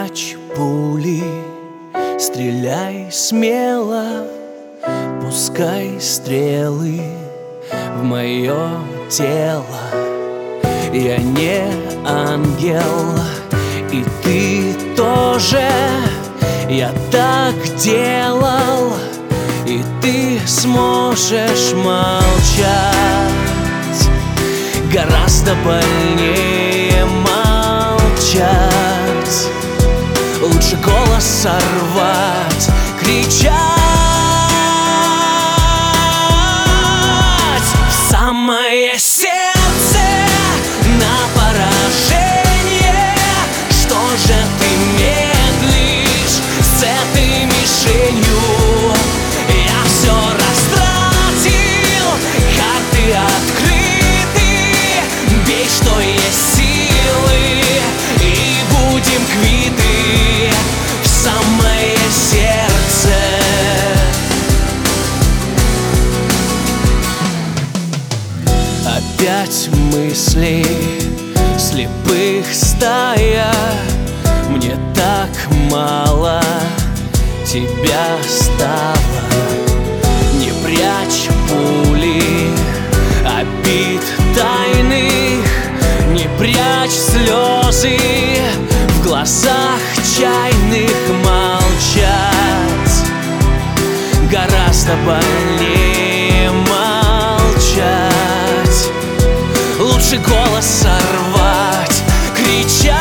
прячь пули, стреляй смело, пускай стрелы в мое тело. Я не ангел, и ты тоже. Я так делал, и ты сможешь молчать. Гораздо больнее молчать. Лучше голос сорвать, кричать в самое сердце на поражение. Что же ты медлишь с этой мишенью? Я все растратил, карты открыты. Бей, что есть силы, и будем квиты в самое сердце. Опять мысли слепых стая. Мне так мало тебя стало. Не прячь пули обид тайных, не прячь слезы в глазах чайных. Молчать гораздо больнее молчать. Лучше голос сорвать, кричать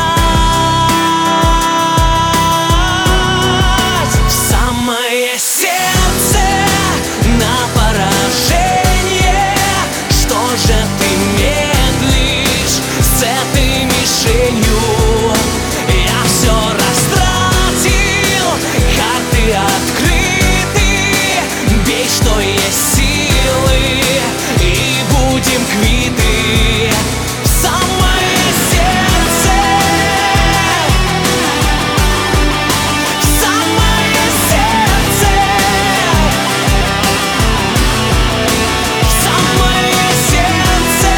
в самое сердце на поражение. Что же ты медлишь с этой мишенью? Я все растратил, карты открыты. Бей, что есть силы, и будем квиты в самое сердце. В самое сердце. В самое сердце.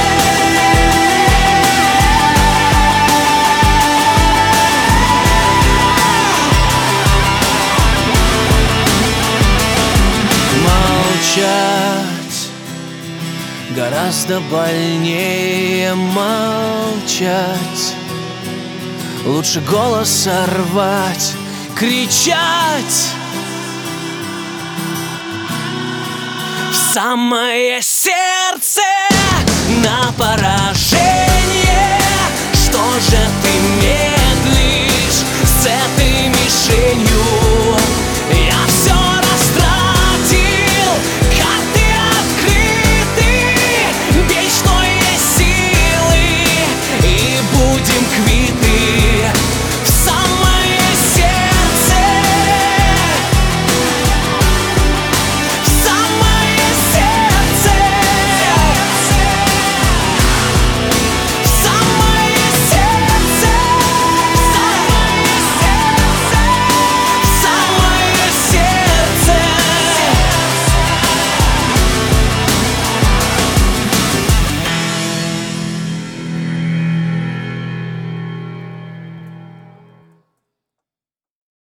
Молчать гораздо больнее молчать. Лучше голос сорвать, кричать в самое сердце на поражение. Что же ты медлишь